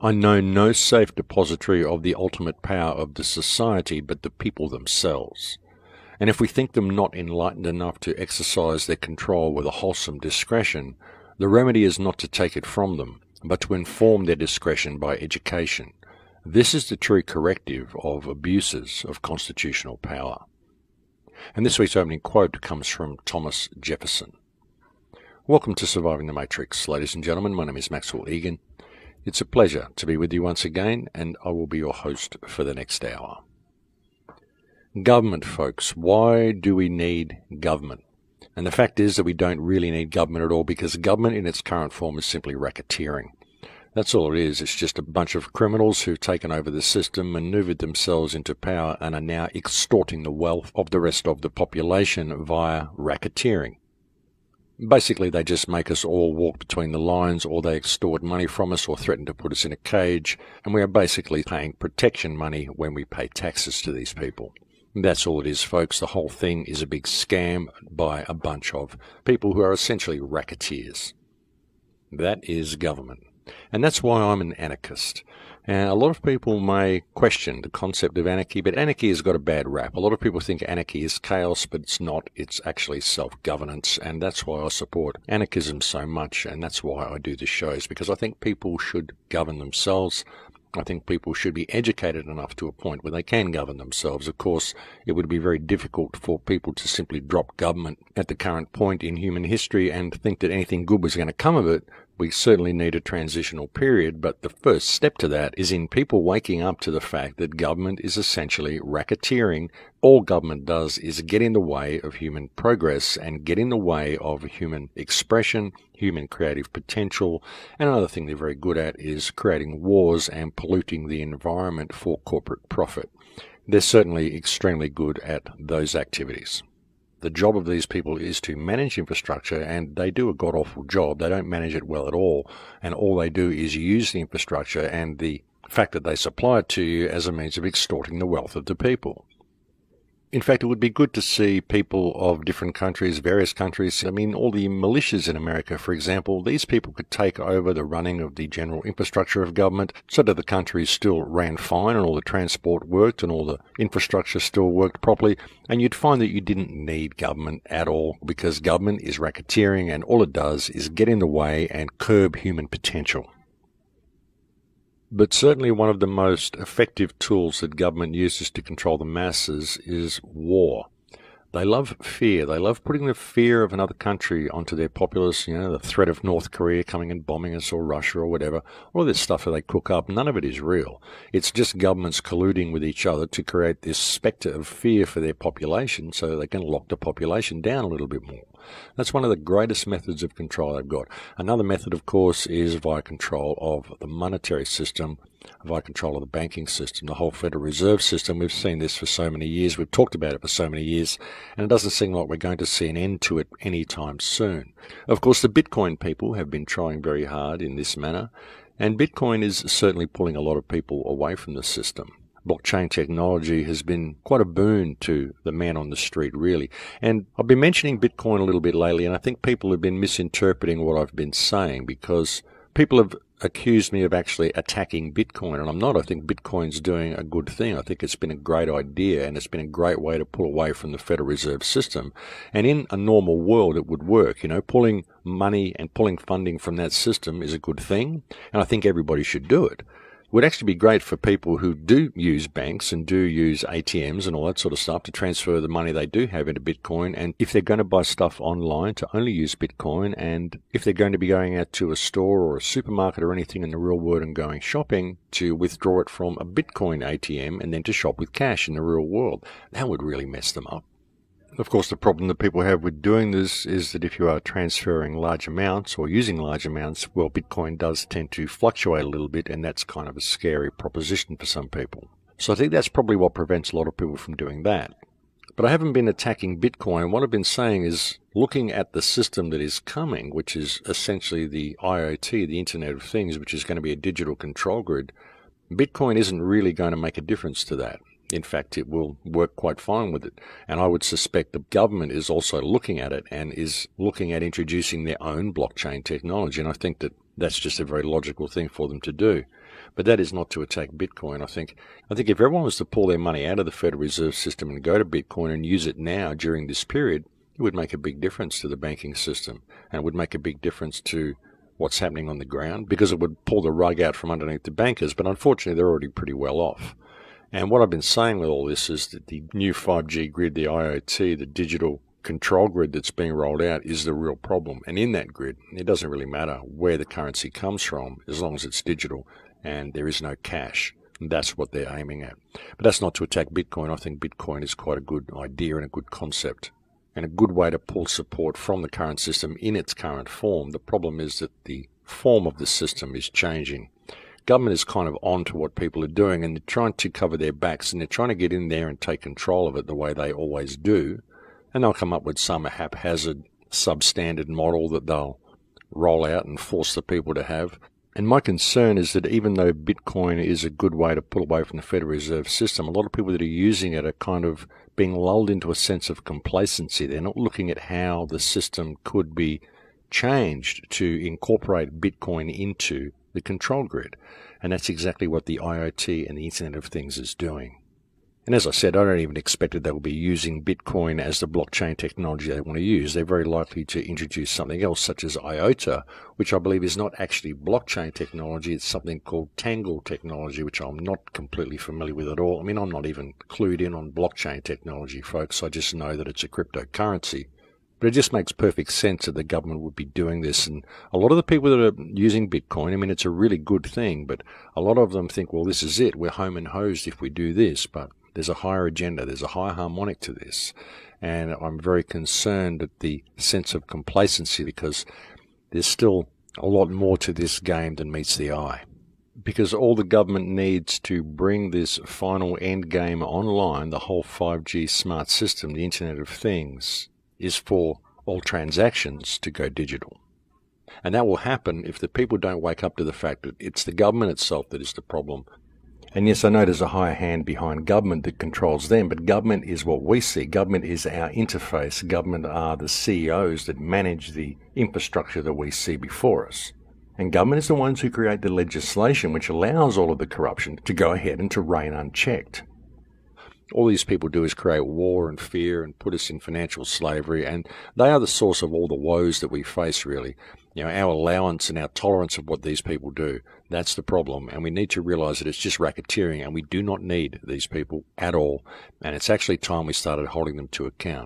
I know no safe depository of the ultimate power of the society but the people themselves. And if we think them not enlightened enough to exercise their control with a wholesome discretion, the remedy is not to take it from them, but to inform their discretion by education. This is the true corrective of abuses of constitutional power. And this week's opening quote comes from Thomas Jefferson. Welcome to Surviving the Matrix, ladies and gentlemen. My name is Maxwell Egan. It's a pleasure to be with you once again, and I will be your host for the next hour. Government, folks. Why do we need government? And the fact is that we don't really need government at all, because government in its current form is simply racketeering. That's all it is. It's just a bunch of criminals who've taken over the system, maneuvered themselves into power, and are now extorting the wealth of the rest of the population via racketeering. Basically, they just make us all walk between the lines, or they extort money from us or threaten to put us in a cage, and we are basically paying protection money when we pay taxes to these people. That's all it is, folks. The whole thing is a big scam by a bunch of people who are essentially racketeers. That is government. And that's why I'm an anarchist. And a lot of people may question the concept of anarchy, but anarchy has got a bad rap. A lot of people think anarchy is chaos, but it's not. It's actually self-governance, and that's why I support anarchism so much, and that's why I do the shows, because I think people should govern themselves. I think people should be educated enough to a point where they can govern themselves. Of course, it would be very difficult for people to simply drop government at the current point in human history and think that anything good was going to come of it. We certainly need a transitional period, but the first step to that is in people waking up to the fact that government is essentially racketeering. All government does is get in the way of human progress and get in the way of human expression, human creative potential. And another thing they're very good at is creating wars and polluting the environment for corporate profit. They're certainly extremely good at those activities. The job of these people is to manage infrastructure, and they do a god-awful job. They don't manage it well at all, and all they do is use the infrastructure and the fact that they supply it to you as a means of extorting the wealth of the people. In fact, it would be good to see people of different countries, various countries. I mean, all the militias in America, for example, these people could take over the running of the general infrastructure of government so that the country still ran fine and all the transport worked and all the infrastructure still worked properly. And you'd find that you didn't need government at all, because government is racketeering and all it does is get in the way and curb human potential. But certainly one of the most effective tools that government uses to control the masses is war. They love fear. They love putting the fear of another country onto their populace, the threat of North Korea coming and bombing us, or Russia or whatever. All this stuff that they cook up, none of it is real. It's just governments colluding with each other to create this spectre of fear for their population so they can lock the population down a little bit more. That's one of the greatest methods of control they've got. Another method, of course, is via control of the monetary system, via control of the banking system, the whole Federal Reserve System. We've seen this for so many years. We've talked about it for so many years, and it doesn't seem like we're going to see an end to it anytime soon. Of course, the Bitcoin people have been trying very hard in this manner, and Bitcoin is certainly pulling a lot of people away from the system. Blockchain technology has been quite a boon to the man on the street, really. And I've been mentioning Bitcoin a little bit lately, and I think people have been misinterpreting what I've been saying, because people have accused me of actually attacking Bitcoin, and I'm not. I think Bitcoin's doing a good thing. I think it's been a great idea, and it's been a great way to pull away from the Federal Reserve System. And in a normal world, it would work. Pulling money and pulling funding from that system is a good thing, and I think everybody should do it. Would actually be great for people who do use banks and do use ATMs and all that sort of stuff to transfer the money they do have into Bitcoin. And if they're going to buy stuff online, to only use Bitcoin. And if they're going to be going out to a store or a supermarket or anything in the real world and going shopping, to withdraw it from a Bitcoin ATM and then to shop with cash in the real world. That would really mess them up. Of course, the problem that people have with doing this is that if you are transferring large amounts or using large amounts, well, Bitcoin does tend to fluctuate a little bit, and that's kind of a scary proposition for some people. So I think that's probably what prevents a lot of people from doing that. But I haven't been attacking Bitcoin. What I've been saying is looking at the system that is coming, which is essentially the IoT, the Internet of Things, which is going to be a digital control grid. Bitcoin isn't really going to make a difference to that. In fact, it will work quite fine with it. And I would suspect the government is also looking at it and is looking at introducing their own blockchain technology. And I think that That's just a very logical thing for them to do. But that is not to attack Bitcoin. I think if everyone was to pull their money out of the Federal Reserve System and go to Bitcoin and use it now during this period, it would make a big difference to the banking system, and it would make a big difference to what's happening on the ground, because it would pull the rug out from underneath the bankers. But unfortunately, they're already pretty well off. And what I've been saying with all this is that the new 5G grid, the IoT, the digital control grid that's being rolled out is the real problem. And in that grid, it doesn't really matter where the currency comes from as long as it's digital and there is no cash. And that's what they're aiming at. But that's not to attack Bitcoin. I think Bitcoin is quite a good idea and a good concept and a good way to pull support from the current system in its current form. The problem is that the form of the system is changing. Government is kind of on to what people are doing, and they're trying to cover their backs, and they're trying to get in there and take control of it the way they always do. And they'll come up with some haphazard, substandard model that they'll roll out and force the people to have. And my concern is that even though Bitcoin is a good way to pull away from the Federal Reserve System, a lot of people that are using it are kind of being lulled into a sense of complacency. They're not looking at how the system could be changed to incorporate Bitcoin into the control grid. And that's exactly what the IoT and the Internet of Things is doing. And as I said, I don't even expect that they will be using Bitcoin as the blockchain technology they want to use. They're very likely to introduce something else, such as IOTA, which I believe is not actually blockchain technology. It's something called Tangle technology, which I'm not completely familiar with at all. I mean, I'm not even clued in on blockchain technology, folks. I just know that it's a cryptocurrency. But it just makes perfect sense that the government would be doing this. And a lot of the people that are using Bitcoin, I mean, it's a really good thing, but a lot of them think, well, this is it. We're home and hosed if we do this. But there's a higher agenda. There's a higher harmonic to this. And I'm very concerned at the sense of complacency, because there's still a lot more to this game than meets the eye. Because all the government needs to bring this final end game online, the whole 5G smart system, the Internet of Things, is for all transactions to go digital. And that will happen if the people don't wake up to the fact that it's the government itself that is the problem. And yes, I know there's a higher hand behind government that controls them, but government is what we see. Government is our interface. Government are the CEOs that manage the infrastructure that we see before us. And government is the ones who create the legislation which allows all of the corruption to go ahead and to reign unchecked. All these people do is create war and fear and put us in financial slavery, and they are the source of all the woes that we face, really. You know, our allowance and our tolerance of what these people do, that's the problem, and we need to realize that it's just racketeering, and we do not need these people at all, and it's actually time we started holding them to account.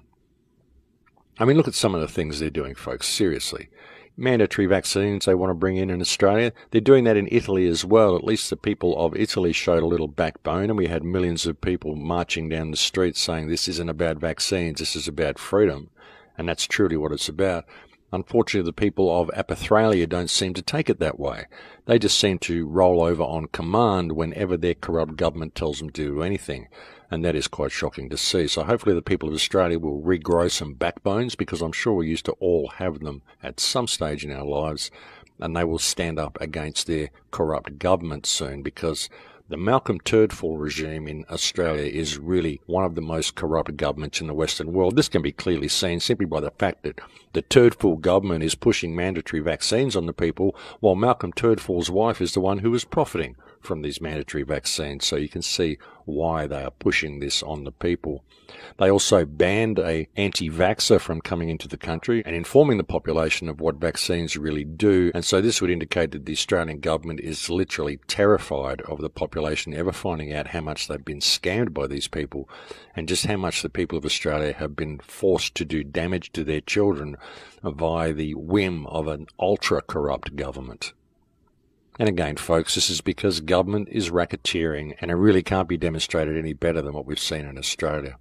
I mean, look at some of the things they're doing, folks, seriously. Mandatory vaccines they want to bring in Australia. They're doing that in Italy as well. At least the people of Italy showed a little backbone, and we had millions of people marching down the streets saying this isn't about vaccines, this is about freedom. And that's truly what it's about. Unfortunately, the people of Apithralia don't seem to take it that way. They just seem to roll over on command whenever their corrupt government tells them to do anything. And that is quite shocking to see. So hopefully the people of Australia will regrow some backbones, because I'm sure we used to all have them at some stage in our lives, and they will stand up against their corrupt government soon, because the Malcolm Turdfall regime in Australia is really one of the most corrupt governments in the Western world. This can be clearly seen simply by the fact that the Turdfall government is pushing mandatory vaccines on the people, while Malcolm Turdfall's wife is the one who is profiting from these mandatory vaccines. So you can see why they are pushing this on the people. They also banned an anti-vaxxer from coming into the country and informing the population of what vaccines really do. And so this would indicate that the Australian government is literally terrified of the population ever finding out how much they've been scammed by these people, and just how much the people of Australia have been forced to do damage to their children via the whim of an ultra-corrupt government. And again, folks, this is because government is racketeering, and it really can't be demonstrated any better than what we've seen in Australia.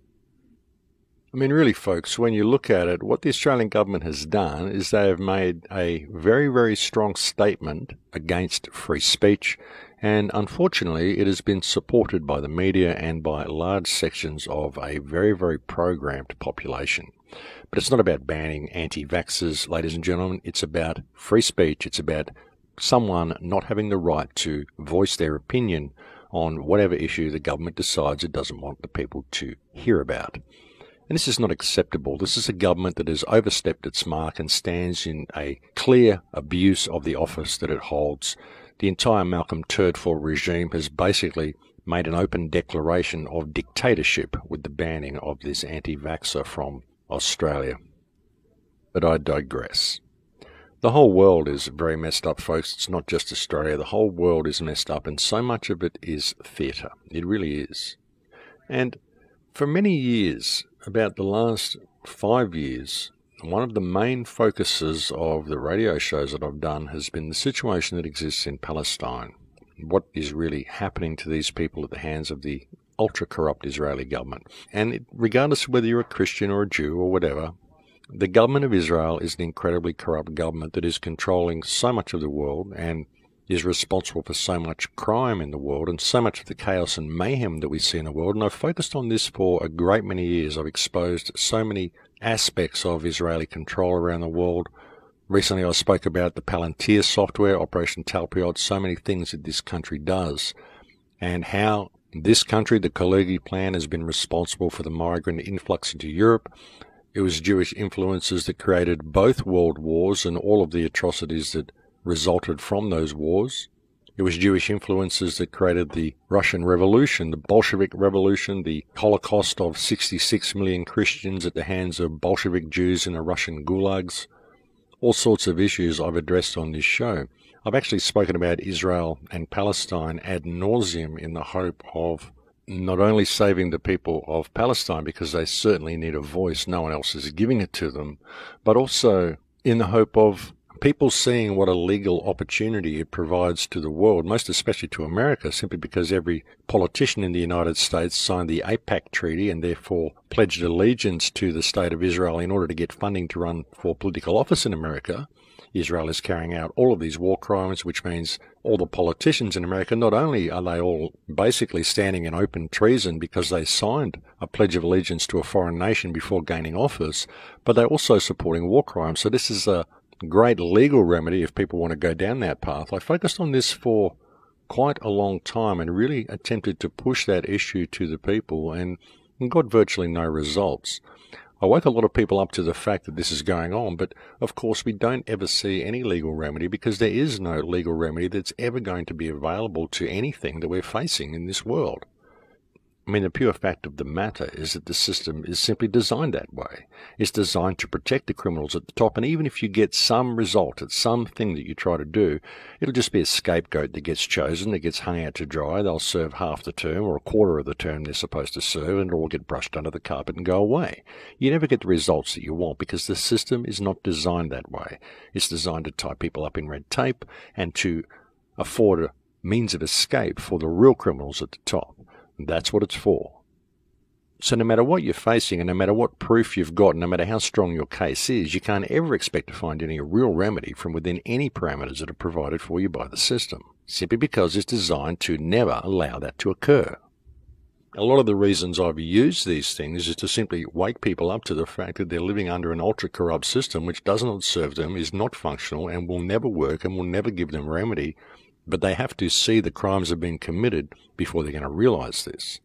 I mean, really, folks, when you look at it, what the Australian government has done is they have made a very, very strong statement against free speech, and unfortunately it has been supported by the media and by large sections of a very, very programmed population. But it's not about banning anti-vaxxers, ladies and gentlemen. It's about free speech. It's about someone not having the right to voice their opinion on whatever issue the government decides it doesn't want the people to hear about. And this is not acceptable. This is a government that has overstepped its mark and stands in a clear abuse of the office that it holds. The entire Malcolm Turdfall regime has basically made an open declaration of dictatorship with the banning of this anti-vaxxer from Australia. But I digress. The whole world is very messed up, folks. It's not just Australia. The whole world is messed up, and so much of it is theatre. It really is. And for many years, about the last 5 years, one of the main focuses of the radio shows that I've done has been the situation that exists in Palestine. What is really happening to these people at the hands of the ultra-corrupt Israeli government. And regardless of whether you're a Christian or a Jew or whatever, the government of Israel is an incredibly corrupt government that is controlling so much of the world and is responsible for so much crime in the world and so much of the chaos and mayhem that we see in the world. And I've focused on this for a great many years. I've exposed so many aspects of Israeli control around the world. Recently I spoke about the Palantir software, Operation Talpiot, so many things that this country does, and how this country, the Kalergi plan, has been responsible for the migrant influx into Europe. It was Jewish influences that created both world wars and all of the atrocities that resulted from those wars. It was Jewish influences that created the Russian Revolution, the Bolshevik Revolution, the Holocaust of 66 million Christians at the hands of Bolshevik Jews in the Russian gulags. All sorts of issues I've addressed on this show. I've actually spoken about Israel and Palestine ad nauseum in the hope of not only saving the people of Palestine, because they certainly need a voice, no one else is giving it to them, but also in the hope of people seeing what a legal opportunity it provides to the world, most especially to America, simply because every politician in the United States signed the AIPAC Treaty and therefore pledged allegiance to the State of Israel in order to get funding to run for political office in America. Israel is carrying out all of these war crimes, which means all the politicians in America, not only are they all basically standing in open treason because they signed a pledge of allegiance to a foreign nation before gaining office, but they're also supporting war crimes. So this is a great legal remedy if people want to go down that path. I focused on this for quite a long time and really attempted to push that issue to the people and got virtually no results. I woke a lot of people up to the fact that this is going on, but of course we don't ever see any legal remedy because there is no legal remedy that's ever going to be available to anything that we're facing in this world. I mean, the pure fact of the matter is that the system is simply designed that way. It's designed to protect the criminals at the top, and even if you get some result at something that you try to do, it'll just be a scapegoat that gets chosen, that gets hung out to dry. They'll serve half the term or a quarter of the term they're supposed to serve, and it'll all get brushed under the carpet and go away. You never get the results that you want because the system is not designed that way. It's designed to tie people up in red tape and to afford a means of escape for the real criminals at the top. That's what it's for. So no matter what you're facing and no matter what proof you've got, no matter how strong your case is, you can't ever expect to find any real remedy from within any parameters that are provided for you by the system, simply because it's designed to never allow that to occur. A lot of the reasons I've used these things is to simply wake people up to the fact that they're living under an ultra-corrupt system which does not serve them, is not functional, and will never work and will never give them remedy. But they have to see the crimes have been committed before they're going to realize this.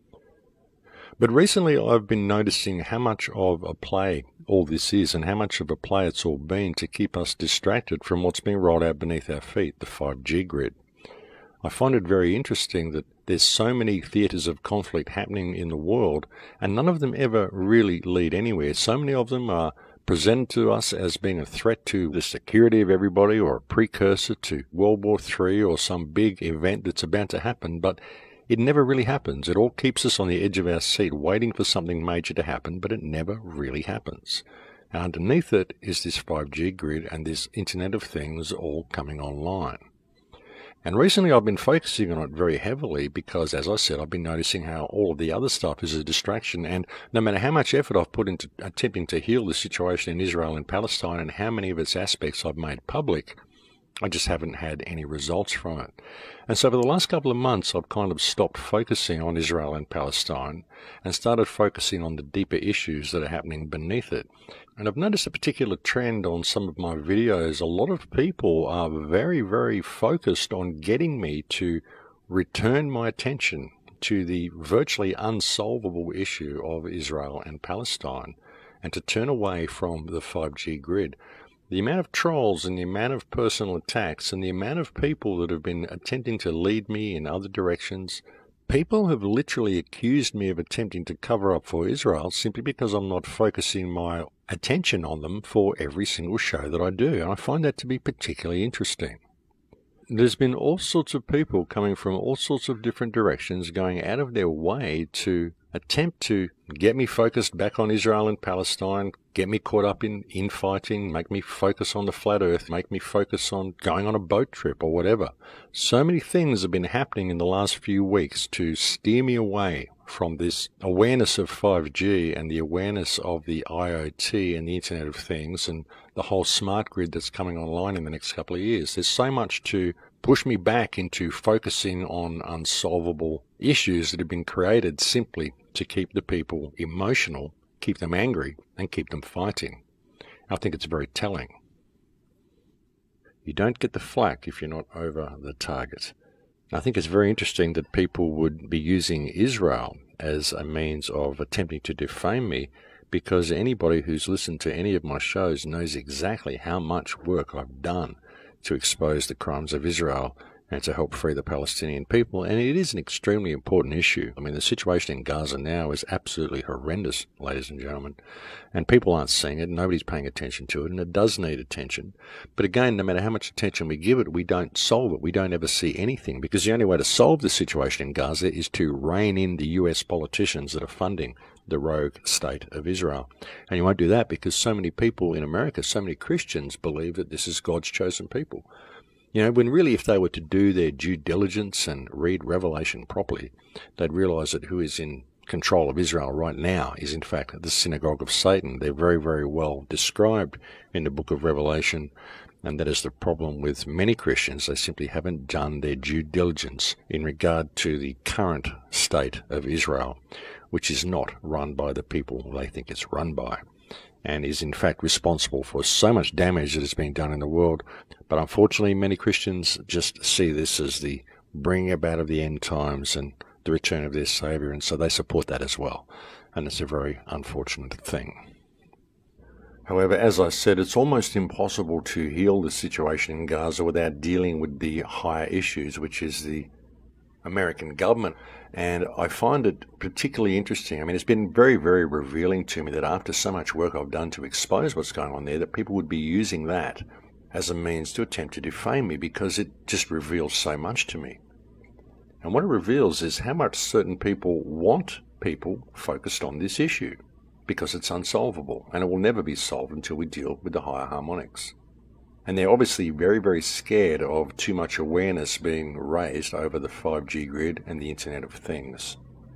But recently I've been noticing how much of a play all this is and how much of a play it's all been to keep us distracted from what's being rolled out beneath our feet, the 5G grid. I find it very interesting that there's so many theatres of conflict happening in the world and none of them ever really lead anywhere. So many of them are presented to us as being a threat to the security of everybody or a precursor to World War III or some big event that's about to happen, but it never really happens. It all keeps us on the edge of our seat waiting for something major to happen, but it never really happens. And underneath it is this 5G grid and this Internet of Things all coming online. And recently I've been focusing on it very heavily because, as I said, I've been noticing how all of the other stuff is a distraction, and no matter how much effort I've put into attempting to heal the situation in Israel and Palestine and how many of its aspects I've made public, I just haven't had any results from it. And so for the last couple of months I've kind of stopped focusing on Israel and Palestine and started focusing on the deeper issues that are happening beneath it. And I've noticed a particular trend on some of my videos. A lot of people are very, very focused on getting me to return my attention to the virtually unsolvable issue of Israel and Palestine, and to turn away from the 5G grid. The amount of trolls and the amount of personal attacks and the amount of people that have been attempting to lead me in other directions, people have literally accused me of attempting to cover up for Israel simply because I'm not focusing my attention on them for every single show that I do, and I find that to be particularly interesting. There's been all sorts of people coming from all sorts of different directions going out of their way to attempt to get me focused back on Israel and Palestine, get me caught up in infighting, make me focus on the flat earth, make me focus on going on a boat trip or whatever. So many things have been happening in the last few weeks to steer me away from this awareness of 5G and the awareness of the IoT and the Internet of Things and the whole smart grid that's coming online in the next couple of years. There's so much to push me back into focusing on unsolvable issues that have been created simply to keep the people emotional, keep them angry, and keep them fighting. I think it's very telling. You don't get the flak if you're not over the target. I think it's very interesting that people would be using Israel as a means of attempting to defame me, because anybody who's listened to any of my shows knows exactly how much work I've done to expose the crimes of Israel and to help free the Palestinian people. And it is an extremely important issue. I mean, the situation in Gaza now is absolutely horrendous, ladies and gentlemen. And people aren't seeing it, nobody's paying attention to it, and it does need attention. But again, no matter how much attention we give it, we don't solve it. We don't ever see anything, because the only way to solve the situation in Gaza is to rein in the US politicians that are funding the rogue state of Israel. And you won't do that because so many people in America, so many Christians, believe that this is God's chosen people. You know, when really if they were to do their due diligence and read Revelation properly, they'd realize that who is in control of Israel right now is in fact the synagogue of Satan. They're very, very well described in the book of Revelation, and that is the problem with many Christians. They simply haven't done their due diligence in regard to the current state of Israel, which is not run by the people they think it's run by, and is in fact responsible for so much damage that has been done in the world. But unfortunately, many Christians just see this as the bringing about of the end times and the return of their Saviour, and so they support that as well. And it's a very unfortunate thing. However, as I said, it's almost impossible to heal the situation in Gaza without dealing with the higher issues, which is the American government. And I find it particularly interesting. I mean, it's been very, very revealing to me that after so much work I've done to expose what's going on there, that people would be using that as a means to attempt to defame me, because it just reveals so much to me. And what it reveals is how much certain people want people focused on this issue, because it's unsolvable, and it will never be solved until we deal with the higher harmonics. And they're obviously very, very scared of too much awareness being raised over the 5G grid and the Internet of Things.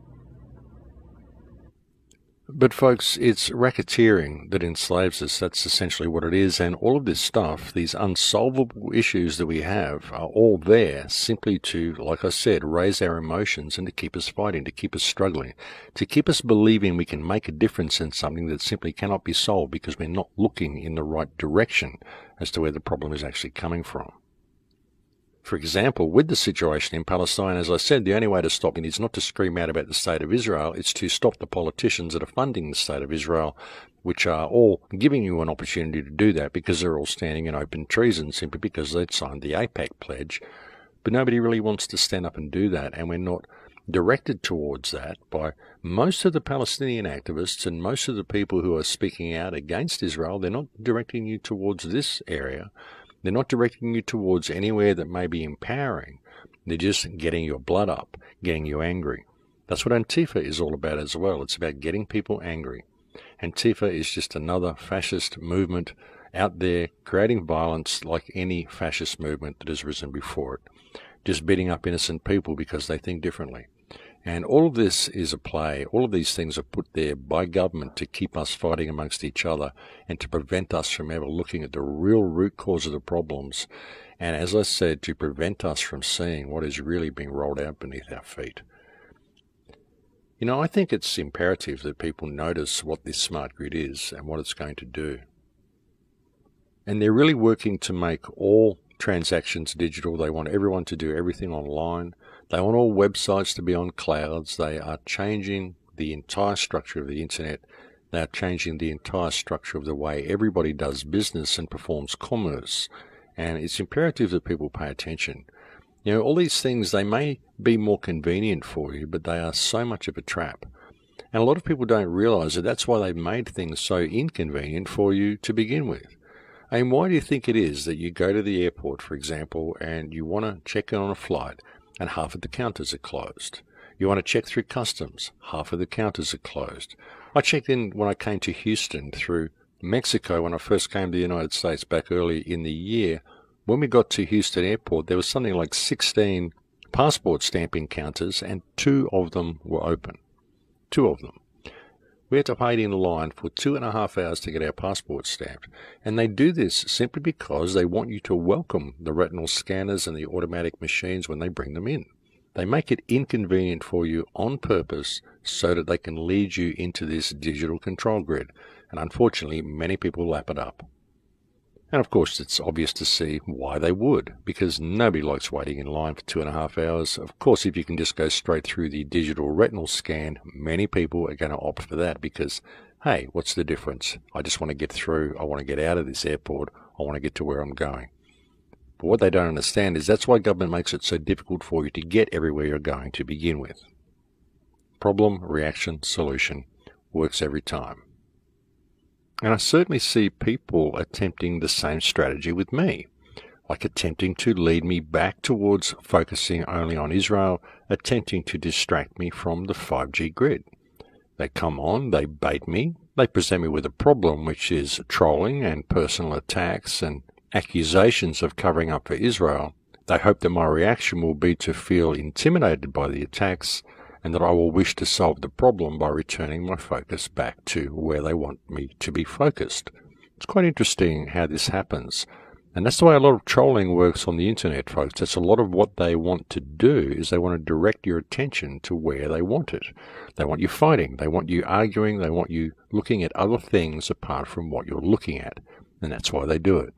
But folks, it's racketeering that enslaves us. That's essentially what it is. And all of this stuff, these unsolvable issues that we have, are all there simply to, like I said, raise our emotions and to keep us fighting, to keep us struggling, to keep us believing we can make a difference in something that simply cannot be solved because we're not looking in the right direction as to where the problem is actually coming from. For example, with the situation in Palestine, as I said, the only way to stop it is not to scream out about the state of Israel, it's to stop the politicians that are funding the state of Israel, which are all giving you an opportunity to do that because they're all standing in open treason simply because they'd signed the AIPAC pledge. But nobody really wants to stand up and do that, and we're not directed towards that by most of the Palestinian activists and most of the people who are speaking out against Israel. They're not directing you towards this area. They're not directing you towards anywhere that may be empowering. They're just getting your blood up, getting you angry. That's what Antifa is all about as well. It's about getting people angry. Antifa is just another fascist movement out there creating violence like any fascist movement that has risen before it, just beating up innocent people because they think differently. And all of this is a play. All of these things are put there by government to keep us fighting amongst each other and to prevent us from ever looking at the real root cause of the problems. And as I said, to prevent us from seeing what is really being rolled out beneath our feet. You know, I think it's imperative that people notice what this smart grid is and what it's going to do. And they're really working to make all transactions digital. They want everyone to do everything online. They want all websites to be on clouds. They are changing the entire structure of the internet. They are changing the entire structure of the way everybody does business and performs commerce. And it's imperative that people pay attention. You know, all these things, they may be more convenient for you, but they are so much of a trap. And a lot of people don't realize that that's why they've made things so inconvenient for you to begin with. I mean, why do you think it is that you go to the airport, for example, and you want to check in on a flight, and half of the counters are closed? You want to check through customs, half of the counters are closed. I checked in when I came to Houston through Mexico when I first came to the United States back early in the year. When we got to Houston Airport, there was something like 16 passport stamping counters, and 2 of them were open. 2 of them. We had to wait in line for 2.5 hours to get our passport stamped. And they do this simply because they want you to welcome the retinal scanners and the automatic machines when they bring them in. They make it inconvenient for you on purpose so that they can lead you into this digital control grid. And unfortunately, many people lap it up. And of course, it's obvious to see why they would, because nobody likes waiting in line for 2.5 hours. Of course, if you can just go straight through the digital retinal scan, many people are going to opt for that because, hey, what's the difference? I just want to get through. I want to get out of this airport. I want to get to where I'm going. But what they don't understand is that's why government makes it so difficult for you to get everywhere you're going to begin with. Problem, reaction, solution works every time. And I certainly see people attempting the same strategy with me, like attempting to lead me back towards focusing only on Israel, attempting to distract me from the 5G grid. They come on, they bait me, they present me with a problem, which is trolling and personal attacks and accusations of covering up for Israel. They hope that my reaction will be to feel intimidated by the attacks, and that I will wish to solve the problem by returning my focus back to where they want me to be focused. It's quite interesting how this happens. And that's the way a lot of trolling works on the internet, folks. That's a lot of what they want to do is they want to direct your attention to where they want it. They want you fighting. They want you arguing. They want you looking at other things apart from what you're looking at. And that's why they do it.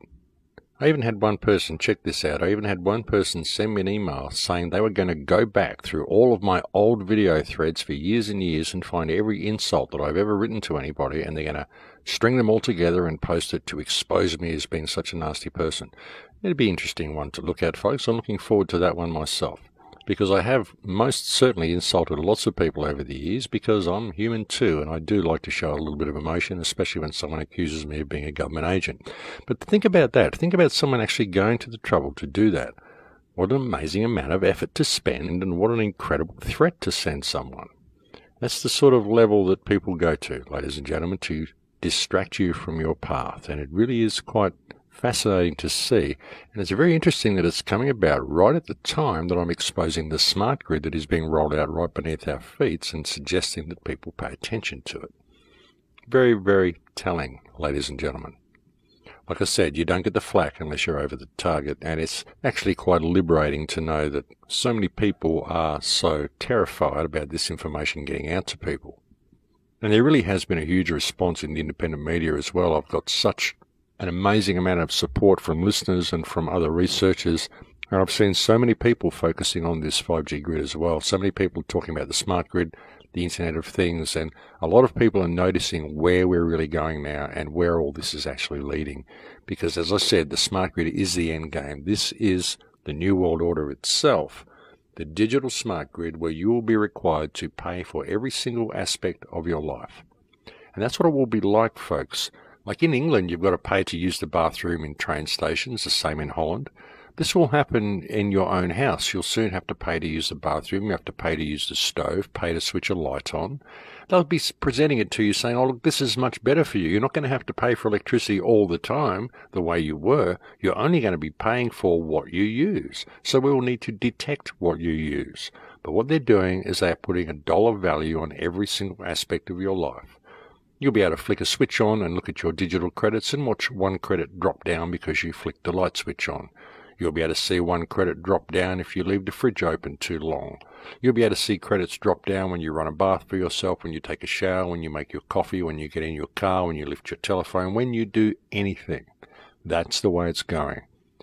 I even had one person, check this out, I even had one person send me an email saying they were going to go back through all of my old video threads for years and years and find every insult that I've ever written to anybody, and they're going to string them all together and post it to expose me as being such a nasty person. It'd be an interesting one to look at, folks. I'm looking forward to that one myself, because I have most certainly insulted lots of people over the years, because I'm human too, and I do like to show a little bit of emotion, especially when someone accuses me of being a government agent. But think about that. Think about someone actually going to the trouble to do that. What an amazing amount of effort to spend, and what an incredible threat to send someone. That's the sort of level that people go to, ladies and gentlemen, to distract you from your path, and it really is quite fascinating to see, and it's very interesting that it's coming about right at the time that I'm exposing the smart grid that is being rolled out right beneath our feet and suggesting that people pay attention to it. Very, very telling, ladies and gentlemen. Like I said, you don't get the flack unless you're over the target, and it's actually quite liberating to know that so many people are so terrified about this information getting out to people. And there really has been a huge response in the independent media as well. I've got such an amazing amount of support from listeners and from other researchers. And I've seen so many people focusing on this 5G grid as well. So many people talking about the smart grid, the Internet of Things, and a lot of people are noticing where we're really going now and where all this is actually leading. Because as I said, the smart grid is the end game. This is the New World Order itself, the digital smart grid where you will be required to pay for every single aspect of your life. And that's what it will be like, folks. Like in England, you've got to pay to use the bathroom in train stations, the same in Holland. This will happen in your own house. You'll soon have to pay to use the bathroom. You have to pay to use the stove, pay to switch a light on. They'll be presenting it to you saying, oh, look, this is much better for you. You're not going to have to pay for electricity all the time the way you were. You're only going to be paying for what you use. So we will need to detect what you use. But what they're doing is they're putting a dollar value on every single aspect of your life. You'll be able to flick a switch on and look at your digital credits and watch one credit drop down because you flicked the light switch on. You'll be able to see one credit drop down if you leave the fridge open too long. You'll be able to see credits drop down when you run a bath for yourself, when you take a shower, when you make your coffee, when you get in your car, when you lift your telephone, when you do anything. That's the way it's going.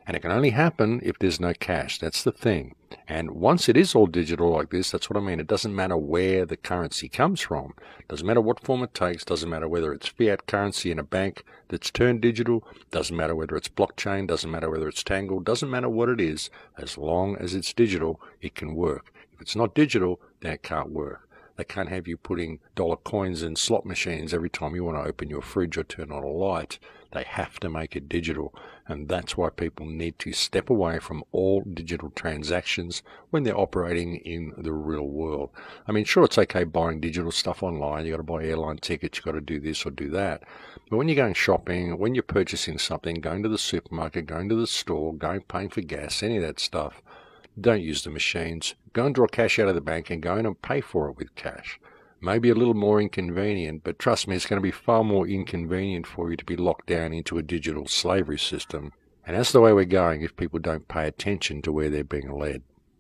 And it can only happen if there's no cash. That's the thing. And once it is all digital like this, that's what I mean. It doesn't matter where the currency comes from. Doesn't matter what form it takes. Doesn't matter whether it's fiat currency in a bank that's turned digital. Doesn't matter whether it's blockchain. Doesn't matter whether it's Tangle. Doesn't matter what it is. As long as it's digital, it can work. If it's not digital, then it can't work. They can't have you putting dollar coins in slot machines every time you want to open your fridge or turn on a light. They have to make it digital, and that's why people need to step away from all digital transactions when they're operating in the real world. I mean, sure, it's okay buying digital stuff online. You've got to buy airline tickets, you've got to do this or do that. But when you're going shopping, when you're purchasing something, going to the supermarket, going to the store, paying for gas, any of that stuff, don't use the machines. Go and draw cash out of the bank and go in and pay for it with cash. Maybe a little more inconvenient, but trust me, it's going to be far more inconvenient for you to be locked down into a digital slavery system. And that's the way we're going if people don't pay attention to where they're being led.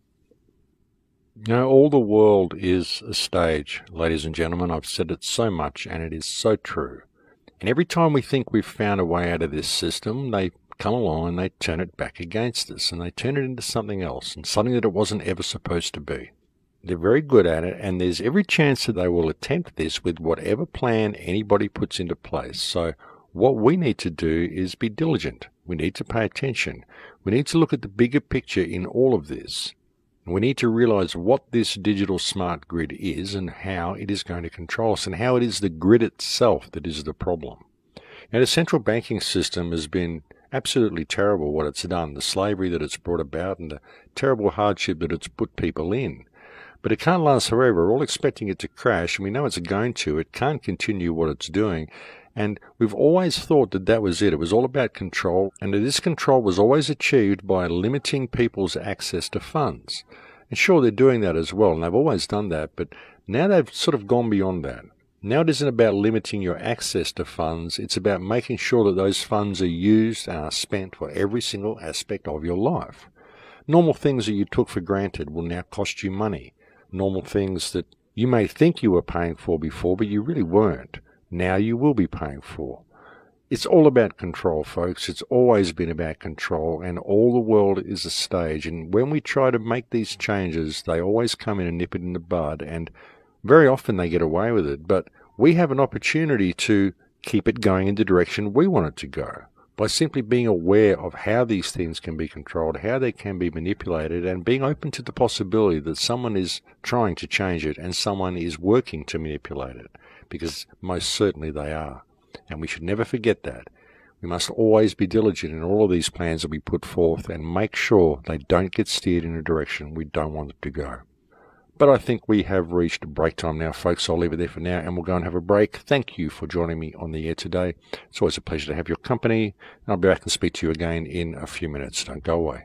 You know, all the world is a stage, ladies and gentlemen. I've said it so much, and it is so true. And every time we think we've found a way out of this system, they come along and they turn it back against us, and they turn it into something else, and something that it wasn't ever supposed to be. They're very good at it, and there's every chance that they will attempt this with whatever plan anybody puts into place. So what we need to do is be diligent. We need to pay attention. We need to look at the bigger picture in all of this. We need to realize what this digital smart grid is and how it is going to control us, and how it is the grid itself that is the problem. Now, the central banking system has been absolutely terrible what it's done, the slavery that it's brought about and the terrible hardship that it's put people in. But it can't last forever. We're all expecting it to crash, and we know it's going to. It can't continue what it's doing. And we've always thought that that was it. It was all about control, and that this control was always achieved by limiting people's access to funds. And sure, they're doing that as well, and they've always done that, but now they've sort of gone beyond that. Now it isn't about limiting your access to funds. It's about making sure that those funds are used and are spent for every single aspect of your life. Normal things that you took for granted will now cost you money. Normal things that you may think you were paying for before, but you really weren't. Now you will be paying for. It's all about control, folks. It's always been about control, and all the world is a stage. And when we try to make these changes, they always come in and nip it in the bud, and very often they get away with it. But we have an opportunity to keep it going in the direction we want it to go, by simply being aware of how these things can be controlled, how they can be manipulated, and being open to the possibility that someone is trying to change it and someone is working to manipulate it, because most certainly they are. And we should never forget that. We must always be diligent in all of these plans that we put forth and make sure they don't get steered in a direction we don't want them to go. But I think we have reached break time now, folks. I'll leave it there for now, and we'll go and have a break. Thank you for joining me on the air today. It's always a pleasure to have your company, and I'll be back and speak to you again in a few minutes. Don't go away.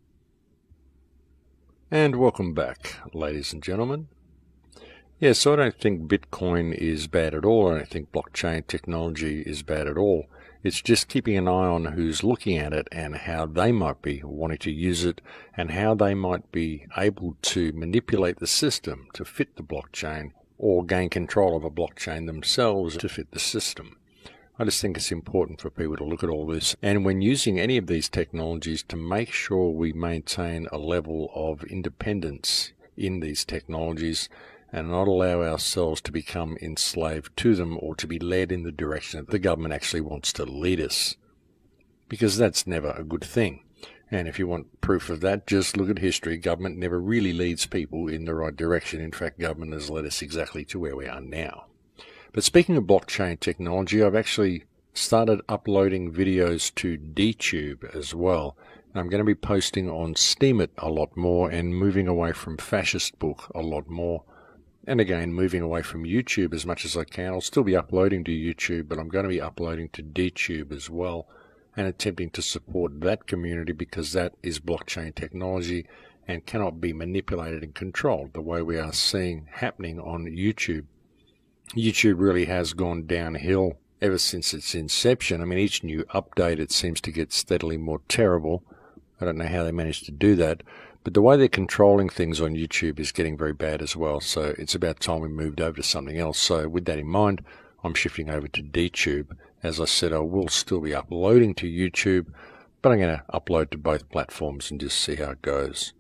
And welcome back, ladies and gentlemen. Yes, so I don't think Bitcoin is bad at all. I don't think blockchain technology is bad at all. It's just keeping an eye on who's looking at it and how they might be wanting to use it and how they might be able to manipulate the system to fit the blockchain or gain control of a blockchain themselves to fit the system. I just think it's important for people to look at all this, and when using any of these technologies, to make sure we maintain a level of independence in these technologies and not allow ourselves to become enslaved to them or to be led in the direction that the government actually wants to lead us, because that's never a good thing. And if you want proof of that, just look at history. Government never really leads people in the right direction. In fact, government has led us exactly to where we are now. But speaking of blockchain technology, I've actually started uploading videos to DTube as well. I'm going to be posting on Steemit a lot more and moving away from Fascist Book a lot more. And again, moving away from YouTube as much as I can. I'll still be uploading to YouTube, but I'm going to be uploading to DTube as well and attempting to support that community, because that is blockchain technology and cannot be manipulated and controlled the way we are seeing happening on YouTube. YouTube really has gone downhill ever since its inception. I mean, each new update, it seems to get steadily more terrible. I don't know how they managed to do that. But the way they're controlling things on YouTube is getting very bad as well. So it's about time we moved over to something else. So with that in mind, I'm shifting over to DTube. As I said, I will still be uploading to YouTube, but I'm going to upload to both platforms and just see how it goes.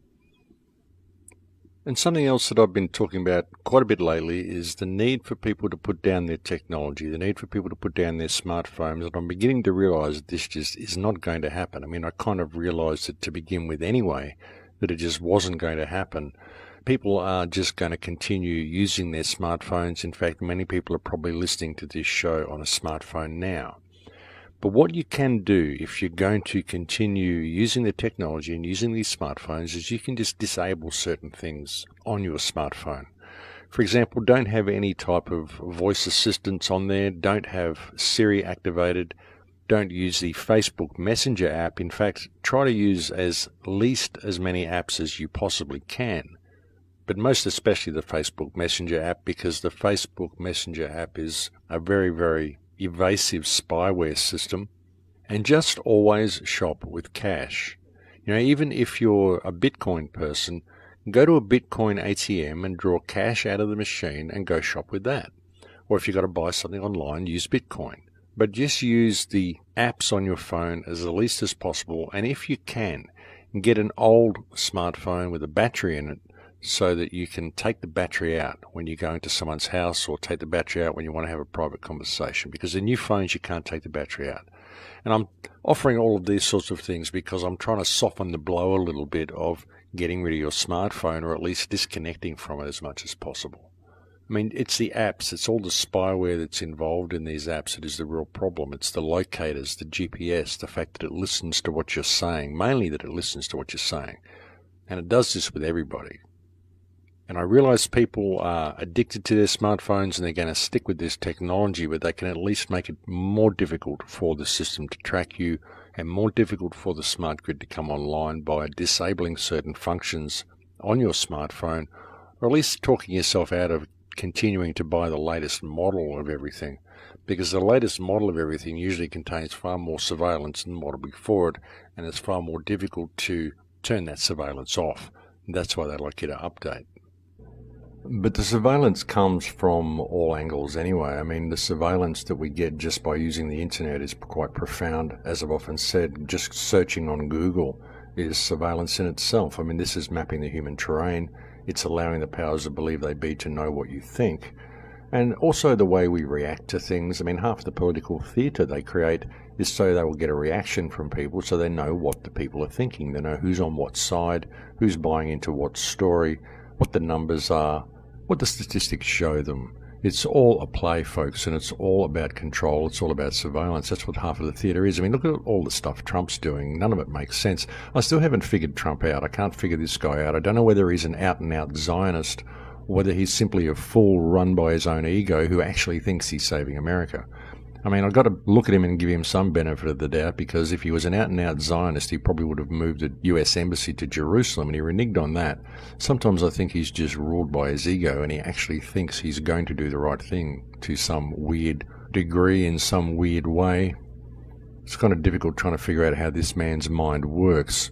And something else that I've been talking about quite a bit lately is the need for people to put down their technology, the need for people to put down their smartphones. And I'm beginning to realize that this just is not going to happen. I mean, I kind of realized it to begin with anyway, that it just wasn't going to happen. People are just going to continue using their smartphones. In fact, many people are probably listening to this show on a smartphone now. But what you can do if you're going to continue using the technology and using these smartphones is you can just disable certain things on your smartphone. For example, don't have any type of voice assistants on there, don't have Siri activated, don't use the Facebook Messenger app. In fact, try to use as least as many apps as you possibly can. But most especially the Facebook Messenger app, because the Facebook Messenger app is a very, very evasive spyware system. And just always shop with cash. You know, even if you're a Bitcoin person, go to a Bitcoin ATM and draw cash out of the machine and go shop with that. Or if you've got to buy something online, use Bitcoin. But just use the apps on your phone as the least as possible. And if you can, get an old smartphone with a battery in it, so that you can take the battery out when you go into someone's house, or take the battery out when you want to have a private conversation, because the new phones you can't take the battery out. And I'm offering all of these sorts of things because I'm trying to soften the blow a little bit of getting rid of your smartphone, or at least disconnecting from it as much as possible. I mean, it's the apps, it's all the spyware that's involved in these apps that is the real problem. It's the locators, the GPS, the fact that it listens to what you're saying, mainly that it listens to what you're saying. And it does this with everybody. And I realize people are addicted to their smartphones and they're going to stick with this technology, but they can at least make it more difficult for the system to track you and more difficult for the smart grid to come online by disabling certain functions on your smartphone, or at least talking yourself out of continuing to buy the latest model of everything, because the latest model of everything usually contains far more surveillance than the model before it, and it's far more difficult to turn that surveillance off. And that's why they'd like you to update. But the surveillance comes from all angles anyway. I mean, the surveillance that we get just by using the internet is quite profound. As I've often said, just searching on Google is surveillance in itself. I mean, this is mapping the human terrain. It's allowing the powers that believe they be to know what you think. And also the way we react to things. I mean, half the political theatre they create is so they will get a reaction from people, so they know what the people are thinking. They know who's on what side, who's buying into what story, what the numbers are, what the statistics show them. It's all a play, folks, and it's all about control. It's all about surveillance. That's what half of the theatre is. I mean, look at all the stuff Trump's doing. None of it makes sense. I still haven't figured Trump out. I can't figure this guy out. I don't know whether he's an out-and-out Zionist or whether he's simply a fool run by his own ego who actually thinks he's saving America. I mean, I've got to look at him and give him some benefit of the doubt, because if he was an out-and-out Zionist, he probably would have moved the U.S. Embassy to Jerusalem, and he reneged on that. Sometimes I think he's just ruled by his ego, and he actually thinks he's going to do the right thing to some weird degree in some weird way. It's kind of difficult trying to figure out how this man's mind works.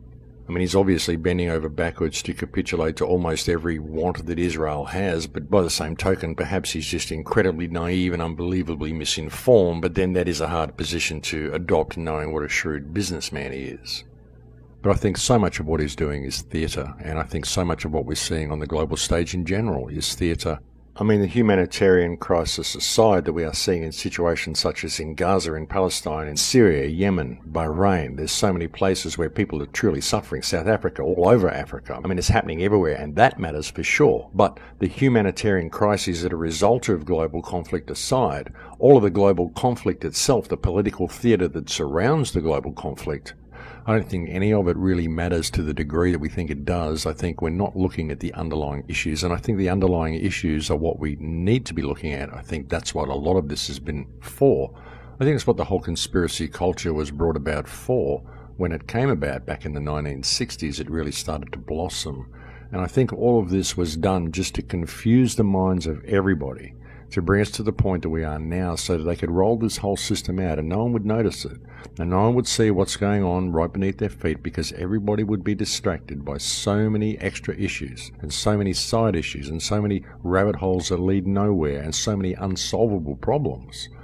I mean, he's obviously bending over backwards to capitulate to almost every want that Israel has, but by the same token, perhaps he's just incredibly naive and unbelievably misinformed, but then that is a hard position to adopt, knowing what a shrewd businessman he is. But I think so much of what he's doing is theatre, and I think so much of what we're seeing on the global stage in general is theatre. I mean, the humanitarian crisis aside that we are seeing in situations such as in Gaza, in Palestine, in Syria, Yemen, Bahrain, there's so many places where people are truly suffering. South Africa, all over Africa. I mean, it's happening everywhere, and that matters for sure. But the humanitarian crises that are a result of global conflict aside, all of the global conflict itself, the political theatre that surrounds the global conflict, I don't think any of it really matters to the degree that we think it does. I think we're not looking at the underlying issues, and I think the underlying issues are what we need to be looking at. I think that's what a lot of this has been for. I think it's what the whole conspiracy culture was brought about for. When it came about back in the 1960s, it really started to blossom. And I think all of this was done just to confuse the minds of everybody, to bring us to the point that we are now, so that they could roll this whole system out and no one would notice it. And no one would see what's going on right beneath their feet, because everybody would be distracted by so many extra issues and so many side issues and so many rabbit holes that lead nowhere and so many unsolvable problems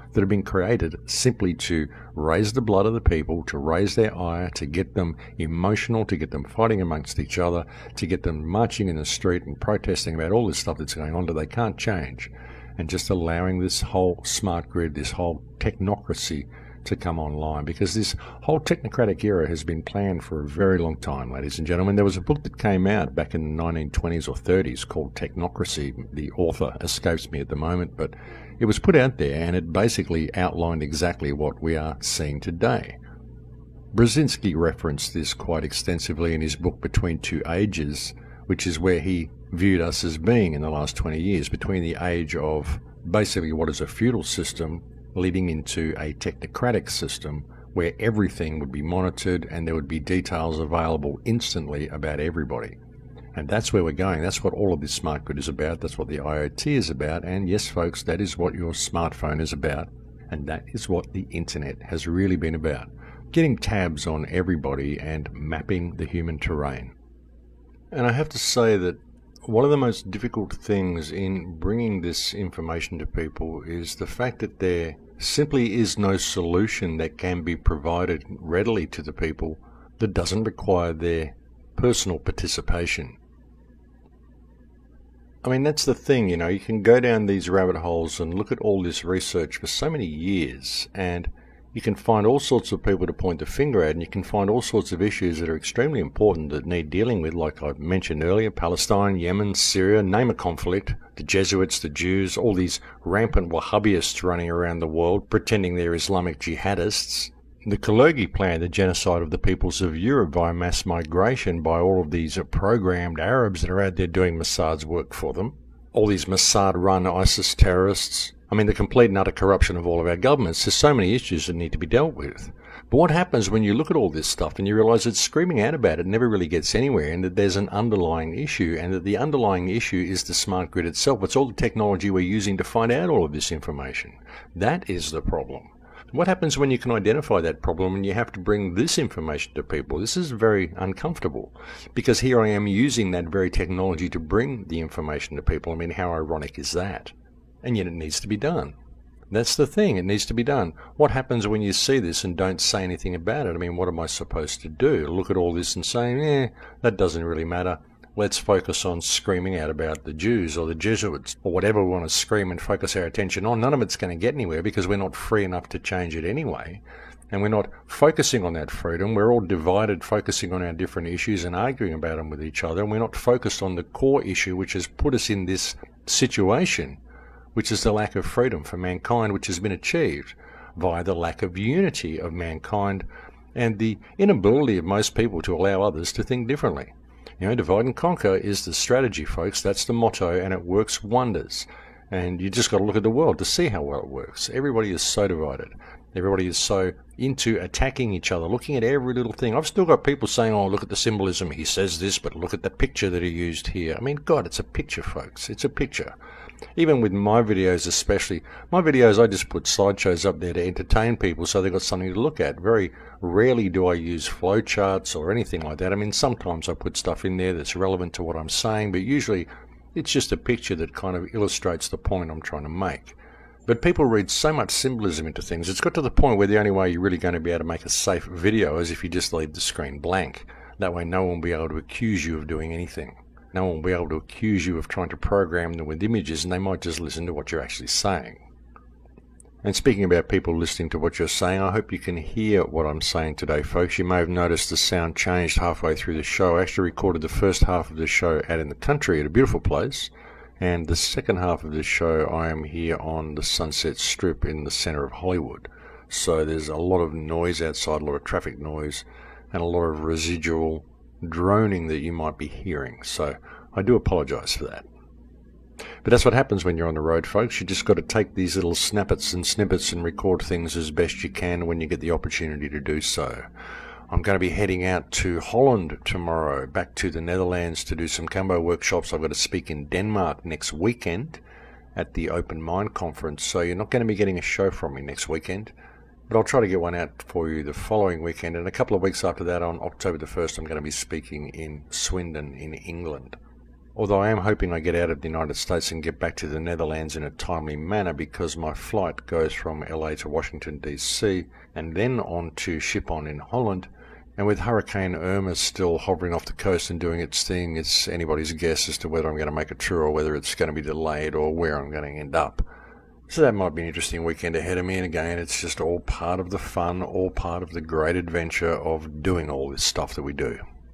that have been created simply to raise the blood of the people, to raise their ire, to get them emotional, to get them fighting amongst each other, to get them marching in the street and protesting about all this stuff that's going on that they can't change, and just allowing this whole smart grid, this whole technocracy to come online, because this whole technocratic era has been planned for a very long time, ladies and gentlemen. There was a book that came out back in the 1920s or 30s called Technocracy. The author escapes me at the moment, but it was put out there and it basically outlined exactly what we are seeing today. Brzezinski referenced this quite extensively in his book Between Two Ages, which is where he viewed us as being in the last 20 years, between the age of basically what is a feudal system leading into a technocratic system where everything would be monitored and there would be details available instantly about everybody. And that's where we're going. That's what all of this smart grid is about. That's what the IoT is about. And yes, folks, that is what your smartphone is about. And that is what the internet has really been about. Getting tabs on everybody and mapping the human terrain. And I have to say that one of the most difficult things in bringing this information to people is the fact that there simply is no solution that can be provided readily to the people that doesn't require their personal participation. I mean, that's the thing, you can go down these rabbit holes and look at all this research for so many years, and you can find all sorts of people to point the finger at, and you can find all sorts of issues that are extremely important that need dealing with, like I mentioned earlier, Palestine, Yemen, Syria, name a conflict, the Jesuits, the Jews, all these rampant Wahhabists running around the world pretending they're Islamic jihadists, the Kalergi plan, the genocide of the peoples of Europe via mass migration by all of these programmed Arabs that are out there doing Mossad's work for them, all these Mossad-run ISIS terrorists. I mean, the complete and utter corruption of all of our governments. There's so many issues that need to be dealt with. But what happens when you look at all this stuff and you realise that screaming out about it never really gets anywhere, and that there's an underlying issue, and that the underlying issue is the smart grid itself. It's all the technology we're using to find out all of this information. That is the problem. What happens when you can identify that problem and you have to bring this information to people? This is very uncomfortable, because here I am using that very technology to bring the information to people. I mean, how ironic is that? And yet it needs to be done. That's the thing, it needs to be done. What happens when you see this and don't say anything about it? I mean, what am I supposed to do? Look at all this and say, that doesn't really matter. Let's focus on screaming out about the Jews or the Jesuits or whatever we want to scream and focus our attention on. None of it's going to get anywhere because we're not free enough to change it anyway. And we're not focusing on that freedom. We're all divided, focusing on our different issues and arguing about them with each other. And we're not focused on the core issue, which has put us in this situation, which is the lack of freedom for mankind, which has been achieved via the lack of unity of mankind and the inability of most people to allow others to think differently. Divide and conquer is the strategy, folks. That's the motto, and it works wonders. And you just got to look at the world to see how well it works. Everybody is so divided. Everybody is so into attacking each other, looking at every little thing. I've still got people saying, look at the symbolism. He says this, but look at the picture that he used here. I mean, God, it's a picture, folks. It's a picture. Even with my videos especially, my videos, I just put slideshows up there to entertain people so they've got something to look at. Very rarely do I use flowcharts or anything like that. I mean, sometimes I put stuff in there that's relevant to what I'm saying, but usually it's just a picture that kind of illustrates the point I'm trying to make. But people read so much symbolism into things, it's got to the point where the only way you're really going to be able to make a safe video is if you just leave the screen blank. That way no one will be able to accuse you of doing anything. No one will be able to accuse you of trying to program them with images, and they might just listen to what you're actually saying. And speaking about people listening to what you're saying, I hope you can hear what I'm saying today, folks. You may have noticed the sound changed halfway through the show. I actually recorded the first half of the show out in the country at a beautiful place, and the second half of the show I am here on the Sunset Strip in the center of Hollywood. So there's a lot of noise outside, a lot of traffic noise, and a lot of residual droning that you might be hearing. So I do apologize for that. But that's what happens when you're on the road, folks. You just got to take these little snippets and record things as best you can when you get the opportunity to do so. I'm going to be heading out to Holland tomorrow, back to the Netherlands to do some Cambo workshops. I've got to speak in Denmark next weekend at the Open Mind Conference. So you're not going to be getting a show from me next weekend, but I'll try to get one out for you the following weekend. And a couple of weeks after that, on October the 1st, I'm going to be speaking in Swindon in England. although I am hoping I get out of the United States and get back to the Netherlands in a timely manner, because my flight goes from LA to Washington DC and then on to Schiphol in Holland. And with Hurricane Irma still hovering off the coast and doing its thing, it's anybody's guess as to whether I'm going to make a tour or whether it's going to be delayed or where I'm going to end up. So that might be an interesting weekend ahead of me, and again, it's just all part of the fun, all part of the great adventure of doing all this stuff that we do.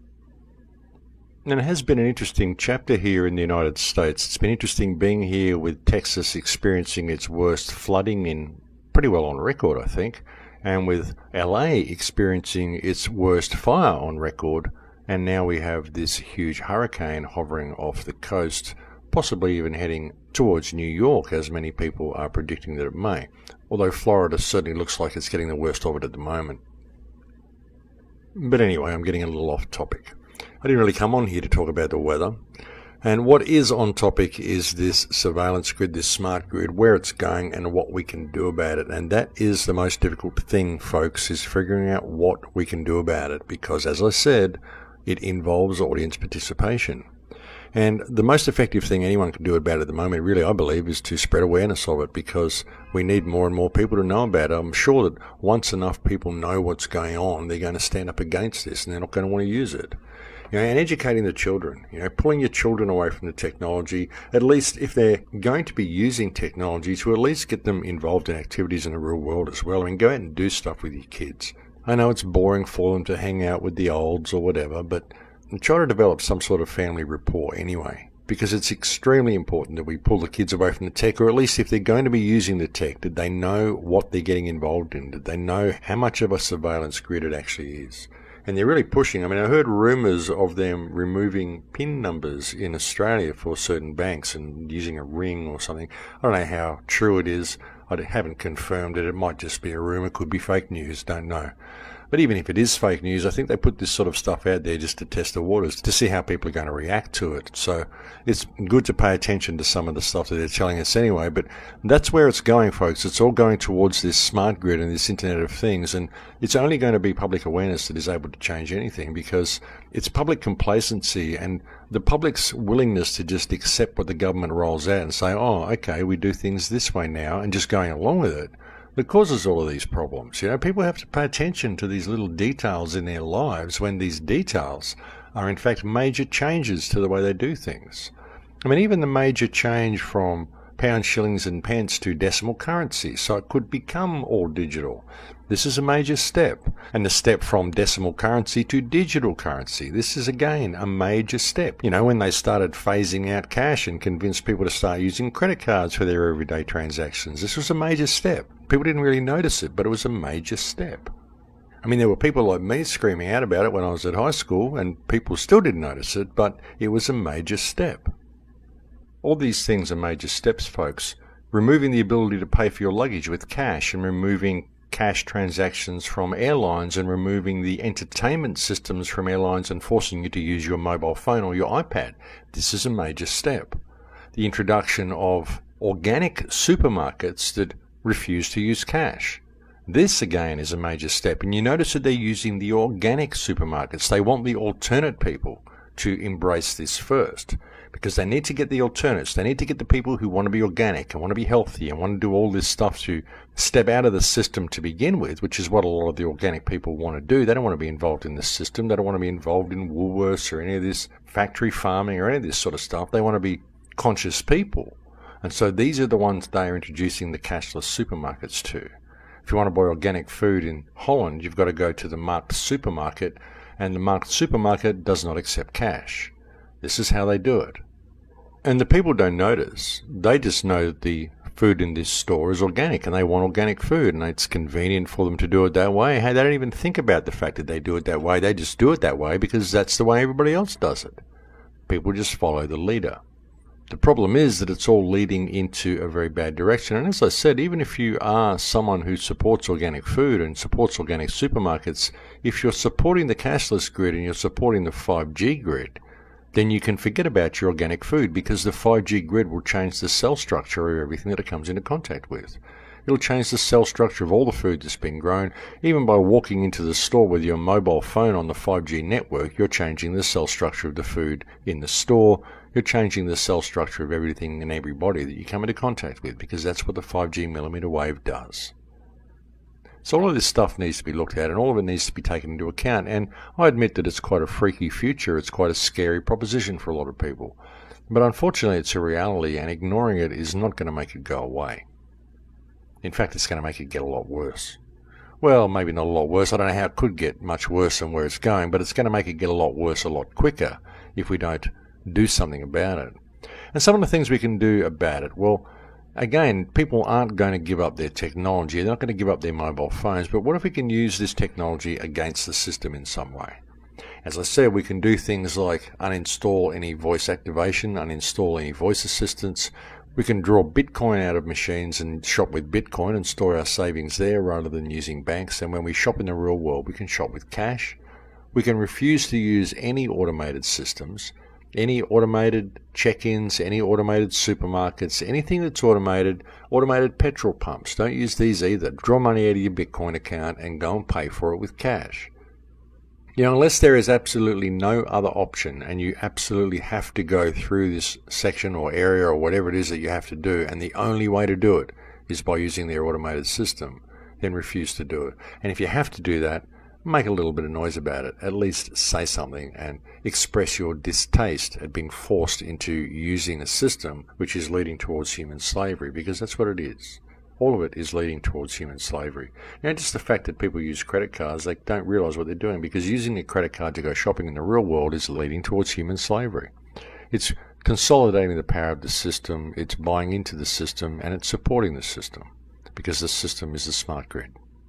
And it has been an interesting chapter here in the United States. It's been interesting being here with Texas experiencing its worst flooding in pretty well on record, I think, and with LA experiencing its worst fire on record, and now we have this huge hurricane hovering off the coast, possibly even heading towards New York, as many people are predicting that it may, although Florida certainly looks like it's getting the worst of it at the moment. But anyway, I'm getting a little off topic. I didn't really come on here to talk about the weather. And what is on topic is this surveillance grid, this smart grid, where it's going and what we can do about it. And that is the most difficult thing, folks, is figuring out what we can do about it. Because, as I said, it involves audience participation. And the most effective thing anyone can do about it at the moment, really, I believe, is to spread awareness of it, because we need more and more people to know about it. I'm sure that once enough people know what's going on, they're going to stand up against this and they're not going to want to use it. And educating the children, pulling your children away from the technology, at least if they're going to be using technology, to at least get them involved in activities in the real world as well. I mean, go out and do stuff with your kids. I know it's boring for them to hang out with the olds or whatever, but try to develop some sort of family rapport anyway, because it's extremely important that we pull the kids away from the tech, or at least if they're going to be using the tech, did they know what they're getting involved in? Did they know how much of a surveillance grid it actually is? And they're really pushing. I mean, I heard rumours of them removing PIN numbers in Australia for certain banks and using a ring or something. I don't know how true it is. I haven't confirmed it. It might just be a rumour. Could be fake news. Don't know. But even if it is fake news, I think they put this sort of stuff out there just to test the waters, to see how people are going to react to it. So it's good to pay attention to some of the stuff that they're telling us anyway. But that's where it's going, folks. It's all going towards this smart grid and this Internet of Things. And it's only going to be public awareness that is able to change anything, because it's public complacency and the public's willingness to just accept what the government rolls out and say, oh, okay, we do things this way now, and just going along with it, that causes all of these problems. People have to pay attention to these little details in their lives, when these details are in fact major changes to the way they do things. I mean, even the major change from pounds, shillings and pence to decimal currency, so it could become all digital. This is a major step. And the step from decimal currency to digital currency, this is again a major step. When they started phasing out cash and convinced people to start using credit cards for their everyday transactions, this was a major step. People didn't really notice it, but it was a major step. I mean, there were people like me screaming out about it when I was at high school, and people still didn't notice it, but it was a major step. All these things are major steps, folks. Removing the ability to pay for your luggage with cash, and removing cash transactions from airlines, and removing the entertainment systems from airlines and forcing you to use your mobile phone or your iPad. This is a major step. The introduction of organic supermarkets that refuse to use cash. This again is a major step, and you notice that they're using the organic supermarkets. They want the alternate people to embrace this first, because they need to get the alternates. They need to get the people who want to be organic and want to be healthy and want to do all this stuff to step out of the system to begin with, which is what a lot of the organic people want to do. They don't want to be involved in the system. They don't want to be involved in Woolworths or any of this factory farming or any of this sort of stuff. They want to be conscious people. And so these are the ones they are introducing the cashless supermarkets to. If you want to buy organic food in Holland, you've got to go to the Markt supermarket, and the Markt supermarket does not accept cash. This is how they do it. And the people don't notice. They just know that the food in this store is organic and they want organic food, and it's convenient for them to do it that way. Hey, they don't even think about the fact that they do it that way. They just do it that way because that's the way everybody else does it. People just follow the leader. The problem is that it's all leading into a very bad direction. And as I said, even if you are someone who supports organic food and supports organic supermarkets, if you're supporting the cashless grid and you're supporting the 5G grid, then you can forget about your organic food, because the 5G grid will change the cell structure of everything that it comes into contact with. It'll change the cell structure of all the food that's been grown. Even by walking into the store with your mobile phone on the 5G network, you're changing the cell structure of the food in the store. You're changing the cell structure of everything and everybody that you come into contact with, because that's what the 5G millimeter wave does. So all of this stuff needs to be looked at, and all of it needs to be taken into account. And I admit that it's quite a freaky future. It's quite a scary proposition for a lot of people. But unfortunately, it's a reality, and ignoring it is not going to make it go away. In fact, it's going to make it get a lot worse. Well, maybe not a lot worse. I don't know how it could get much worse than where it's going, but it's going to make it get a lot worse a lot quicker if we don't do something about it. And some of the things we can do about it, well, again, people aren't going to give up their technology. They're not going to give up their mobile phones. But what if we can use this technology against the system in some way? As I said, we can do things like uninstall any voice activation, uninstall any voice assistants. We can draw Bitcoin out of machines and shop with Bitcoin and store our savings there rather than using banks. And when we shop in the real world, we can shop with cash. We can refuse to use any automated systems, any automated check-ins, any automated supermarkets, anything that's automated petrol pumps. Don't use these either. Draw money out of your Bitcoin account and go and pay for it with cash. Unless there is absolutely no other option and you absolutely have to go through this section or area or whatever it is that you have to do, and the only way to do it is by using their automated system, then refuse to do it. And if you have to do that, make a little bit of noise about it. At least say something and express your distaste at being forced into using a system which is leading towards human slavery, because that's what it is. All of it is leading towards human slavery. Just the fact that people use credit cards, they don't realize what they're doing, because using a credit card to go shopping in the real world is leading towards human slavery. It's consolidating the power of the system, it's buying into the system, and it's supporting the system, because the system is the smart grid.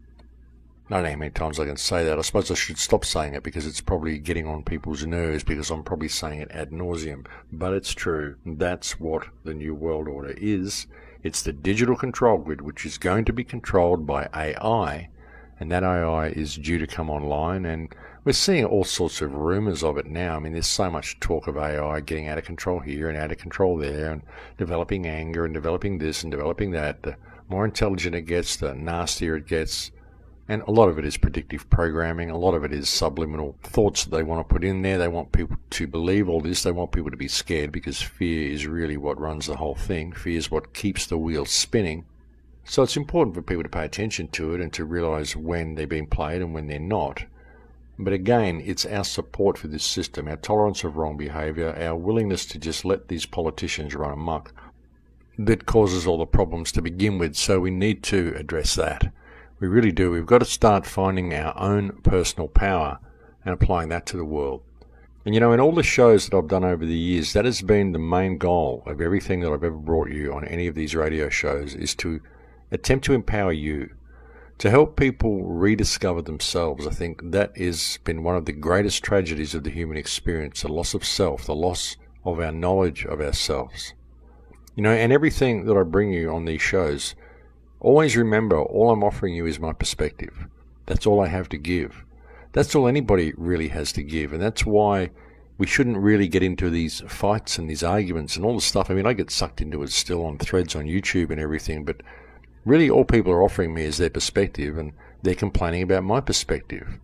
I don't know how many times I can say that. I suppose I should stop saying it because it's probably getting on people's nerves, because I'm probably saying it ad nauseum. But it's true. That's what the New World Order is. It's the digital control grid, which is going to be controlled by AI, and that AI is due to come online, and we're seeing all sorts of rumors of it now. I mean, there's so much talk of AI getting out of control here and out of control there, and developing anger and developing this and developing that. The more intelligent it gets, the nastier it gets. And a lot of it is predictive programming. A lot of it is subliminal thoughts that they want to put in there. They want people to believe all this. They want people to be scared, because fear is really what runs the whole thing. Fear is what keeps the wheels spinning. So it's important for people to pay attention to it and to realize when they're being played and when they're not. But again, it's our support for this system, our tolerance of wrong behavior, our willingness to just let these politicians run amok that causes all the problems to begin with. So we need to address that. We really do. We've got to start finding our own personal power and applying that to the world. And in all the shows that I've done over the years, that has been the main goal of everything that I've ever brought you on any of these radio shows, is to attempt to empower you, to help people rediscover themselves. I think that has been one of the greatest tragedies of the human experience, the loss of self, the loss of our knowledge of ourselves. And everything that I bring you on these shows, always remember, all I'm offering you is my perspective. That's all I have to give. That's all anybody really has to give. And that's why we shouldn't really get into these fights and these arguments and all the stuff. I mean, I get sucked into it still on threads on YouTube and everything, but really all people are offering me is their perspective, and they're complaining about my perspective.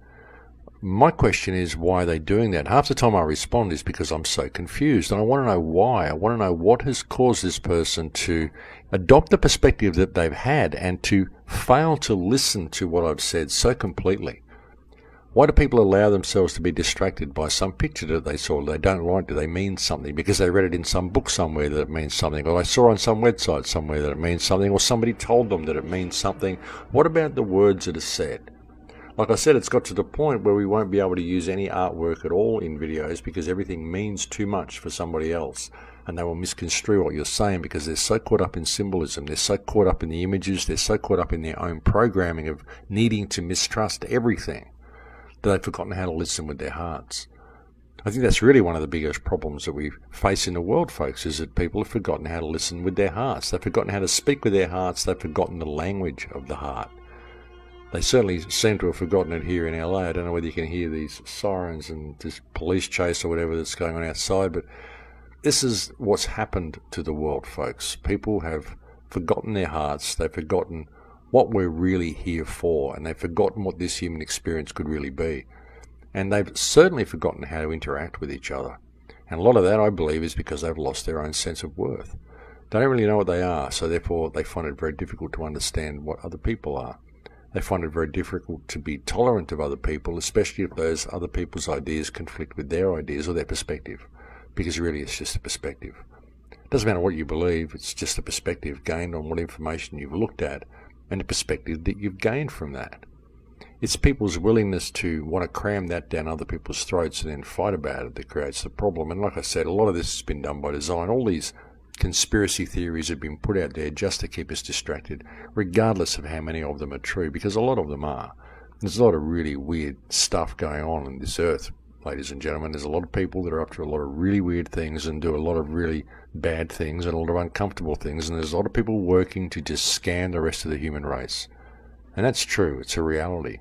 My question is, why are they doing that? Half the time I respond is because I'm so confused, and I want to know why. I want to know what has caused this person to adopt the perspective that they've had and to fail to listen to what I've said so completely. Why do people allow themselves to be distracted by some picture that they saw they don't like? Do they mean something because they read it in some book somewhere that it means something, or they saw on some website somewhere that it means something, or somebody told them that it means something? What about the words that are said? Like I said, it's got to the point where we won't be able to use any artwork at all in videos because everything means too much for somebody else, and they will misconstrue what you're saying because they're so caught up in symbolism, they're so caught up in the images, they're so caught up in their own programming of needing to mistrust everything that they've forgotten how to listen with their hearts. I think that's really one of the biggest problems that we face in the world, folks, is that people have forgotten how to listen with their hearts. They've forgotten how to speak with their hearts. They've forgotten the language of the heart. They certainly seem to have forgotten it here in LA. I don't know whether you can hear these sirens and this police chase or whatever that's going on outside, but this is what's happened to the world, folks. People have forgotten their hearts. They've forgotten what we're really here for, and they've forgotten what this human experience could really be. And they've certainly forgotten how to interact with each other. And a lot of that, I believe, is because they've lost their own sense of worth. They don't really know what they are, so therefore they find it very difficult to understand what other people are. They find it very difficult to be tolerant of other people, especially if those other people's ideas conflict with their ideas or their perspective, because really it's just a perspective. It doesn't matter what you believe, it's just a perspective gained on what information you've looked at and the perspective that you've gained from that. It's people's willingness to want to cram that down other people's throats and then fight about it that creates the problem. And like I said, a lot of this has been done by design. All these conspiracy theories have been put out there just to keep us distracted, regardless of how many of them are true, because a lot of them are. There's a lot of really weird stuff going on in this earth, ladies and gentlemen. There's a lot of people that are up to a lot of really weird things and do a lot of really bad things and a lot of uncomfortable things, and there's a lot of people working to just scam the rest of the human race. And that's true, it's a reality.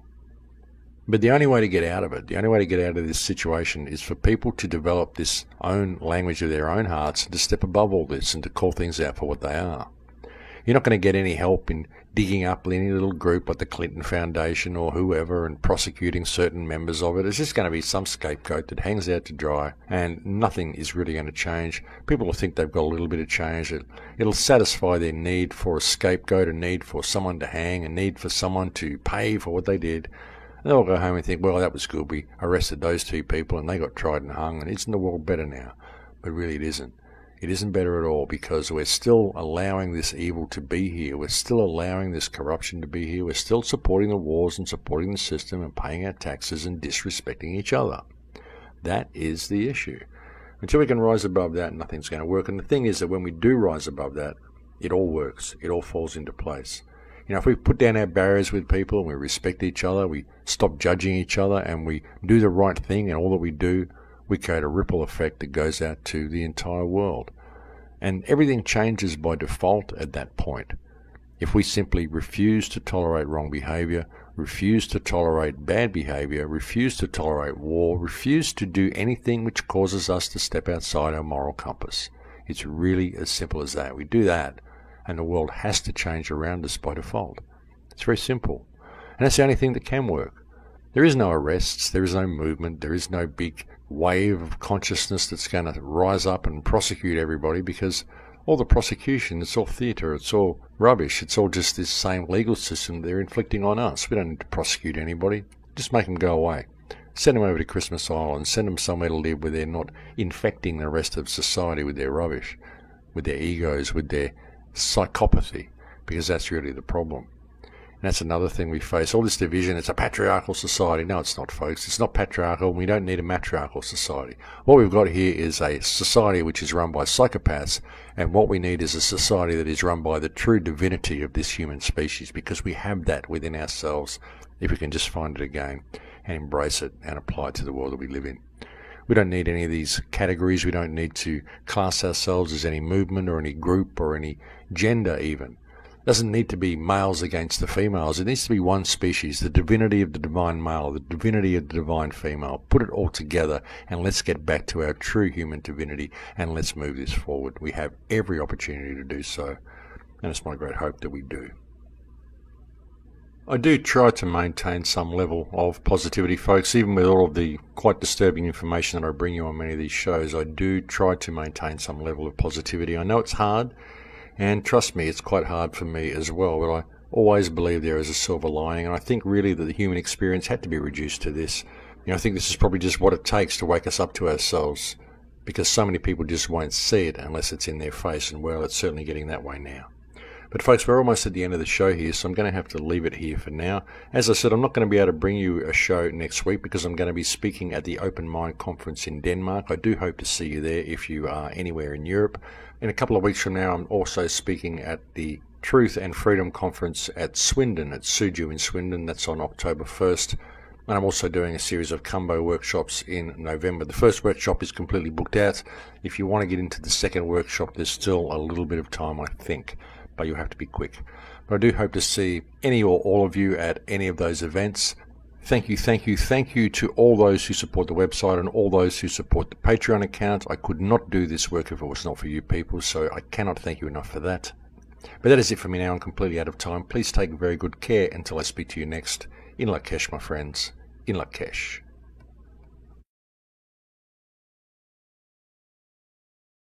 But the only way to get out of it, the only way to get out of this situation is for people to develop this own language of their own hearts and to step above all this and to call things out for what they are. You're not going to get any help in digging up any little group like the Clinton Foundation or whoever and prosecuting certain members of it. It's just going to be some scapegoat that hangs out to dry, and nothing is really going to change. People will think they've got a little bit of change. It'll satisfy their need for a scapegoat, a need for someone to hang, a need for someone to pay for what they did. And they'll go home and think, well, that was good. We arrested those two people and they got tried and hung, and isn't the world better now? But really it isn't. It isn't better at all, because we're still allowing this evil to be here. We're still allowing this corruption to be here. We're still supporting the wars and supporting the system and paying our taxes and disrespecting each other. That is the issue. Until we can rise above that, nothing's going to work. And the thing is that when we do rise above that, it all works. It all falls into place. You know, if we put down our barriers with people and we respect each other, we stop judging each other, and we do the right thing in all that we do, we create a ripple effect that goes out to the entire world. And everything changes by default at that point. If we simply refuse to tolerate wrong behavior, refuse to tolerate bad behavior, refuse to tolerate war, refuse to do anything which causes us to step outside our moral compass. It's really as simple as that. We do that, and the world has to change around us by default. It's very simple. And that's the only thing that can work. There is no arrests, there is no movement, there is no big wave of consciousness that's going to rise up and prosecute everybody, because all the prosecution, it's all theatre, it's all rubbish, it's all just this same legal system they're inflicting on us. We don't need to prosecute anybody, just make them go away. Send them over to Christmas Island, send them somewhere to live where they're not infecting the rest of society with their rubbish, with their egos, with their psychopathy, because that's really the problem. And that's another thing we face. All this division, it's a patriarchal society. No, it's not, folks. It's not patriarchal, and we don't need a matriarchal society. What we've got here is a society which is run by psychopaths, and what we need is a society that is run by the true divinity of this human species, because we have that within ourselves if we can just find it again and embrace it and apply it to the world that we live in. We don't need any of these categories. We don't need to class ourselves as any movement or any group or any gender even. It doesn't need to be males against the females. It needs to be one species, the divinity of the divine male, the divinity of the divine female. Put it all together and let's get back to our true human divinity and let's move this forward. We have every opportunity to do so, and it's my great hope that we do. I do try to maintain some level of positivity, folks, even with all of the quite disturbing information that I bring you on many of these shows. I do try to maintain some level of positivity. I know it's hard, and trust me, it's quite hard for me as well, but I always believe there is a silver lining, and I think really that the human experience had to be reduced to this. You know, I think this is probably just what it takes to wake us up to ourselves, because so many people just won't see it unless it's in their face, and well, it's certainly getting that way now. But folks, we're almost at the end of the show here, so I'm going to have to leave it here for now. As I said, I'm not going to be able to bring you a show next week because I'm going to be speaking at the Open Mind Conference in Denmark. I do hope to see you there if you are anywhere in Europe. In a couple of weeks from now, I'm also speaking at the Truth and Freedom Conference at Swindon, at Suju in Swindon. That's on October 1st. And I'm also doing a series of Kumbo workshops in November. The first workshop is completely booked out. If you want to get into the second workshop, there's still a little bit of time, I think, but you have to be quick. But I do hope to see any or all of you at any of those events. Thank you to all those who support the website and all those who support the Patreon account. I could not do this work if it was not for you people, so I cannot thank you enough for that. But that is it for me now. I'm completely out of time. Please take very good care until I speak to you next. In Lakesh, my friends. In Lakesh.